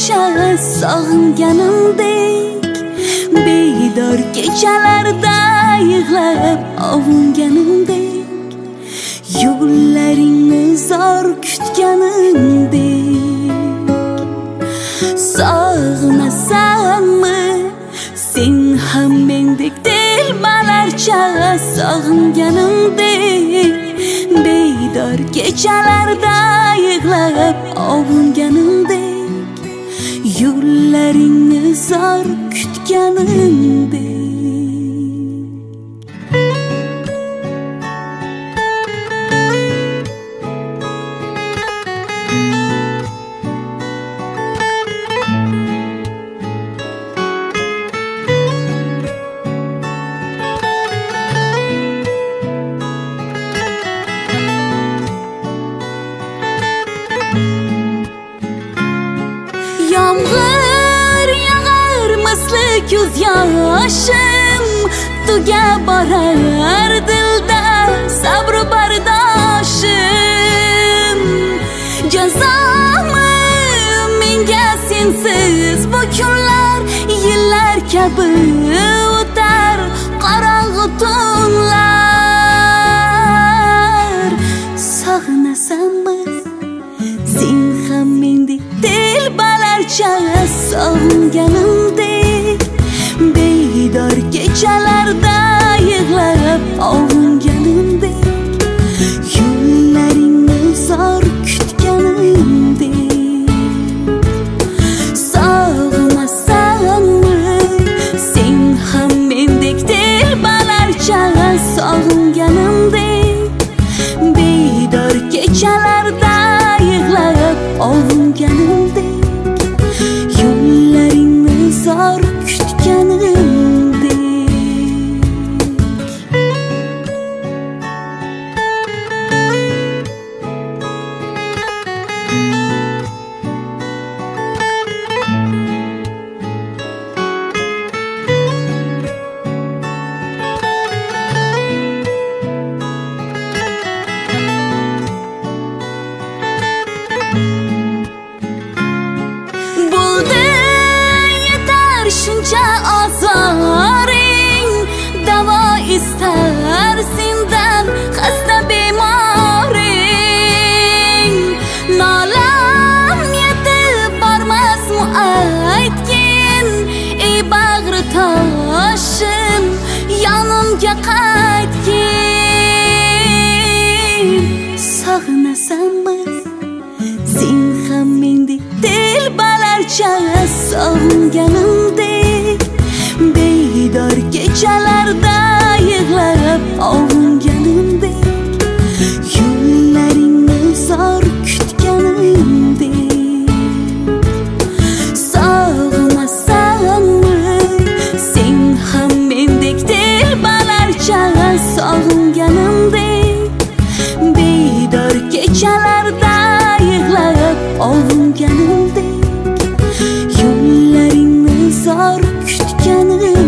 hamisha sog'inganimdek, bedor kechalarda yig'lab ovunganimdek, yo'llaringni zor kutganimdek. Sog'inasanmi sen ham mendek, telbalarcha sog'inganimdek, bedor kechalarda yig'lab ovunganimdek, yo'llaringni zor kutganimdek. Yağmur yağar misli ko'z yoshim, tuga borar dilda sabr bardoshim. Jazomi menga sensiz bu kunlar, yillar kabi o'tar qorong'u tunlar. Sog'inasanmi sen ham mendek, telbalarcha sog'inganimdek, bedor kechalarda yig'lab ovunganimdek, yo'llaringni zor kutganimdek. Sog'inasanmi sen ham mendek, telbalarcha sog'inganimdek, bedor kechalarda yig'lab ovunganimdek, yo'llaringni zor kutganimdek. Shuncha ozoring, davo istar sendan xasta bemoring. Nolam yetib bormasmi aytgin, ey bag'ri toshim, yonimga qaytgin. Sog'inasanmi sen ham mendek, telbalarcha sog'inganimdek, bedor kechalarda yig'lab ovunganimdek, yo'llaringni zor kutganimdek. Sog'inasanmi sen ham mendek, telbalarcha sog'inganimdek, bedor kechalarda yig'lab ovunganimdek, yo'llaringni zor kutganimdek.